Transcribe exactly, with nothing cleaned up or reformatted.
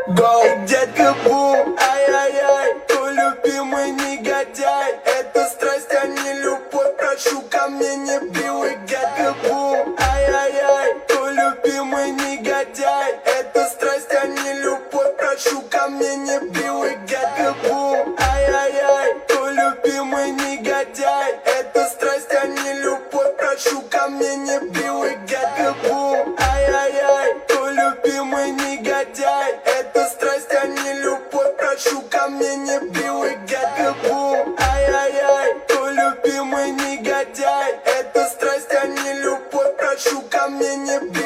Гоу, детка, бум, ай-яй-яй, твой любимый негодяй. Это страсть, а не любовь, прошу ко мне не пивай, детка, бум, ай-яй-яй, твой любимый негодяй. Это страсть, а не любовь, прошу ко мне не пивай, детка, бум, ай-яй-яй, твой любимый негодяй. Это страсть, а не любовь, прошу ко мне не пивай, детка, бум, ай-яй-яй, твой любимый негодяй. Это страсть, а не любовь, прошу ко мне не пивай, детка, бум, ай-яй-яй, твой любимый негодяй. Это страсть, а не любовь, прошу ко мне не пивай.